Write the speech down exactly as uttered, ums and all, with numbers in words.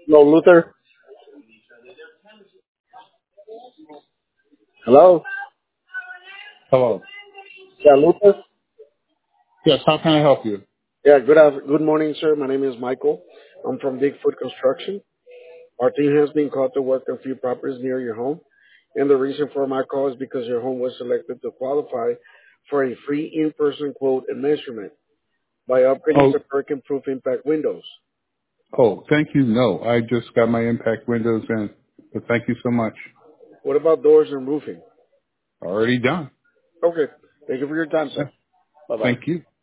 Hello, Luther. Hello. Hello. Yeah, Luther. Yes, how can I help you? Yeah, good af- good morning, sir. My name is Michael. I'm from Bigfoot Construction. Our team has been called to work on a few properties near your home, and the reason for my call is because your home was selected to qualify for a free in-person quote and measurement by upgrading Oh, to hurricane-proof impact windows. oh, thank you. No, I just got my impact windows in, but thank you so much. What about doors and roofing? Already done. Okay. Thank you for your time, Yeah, sir. Bye bye. thank you.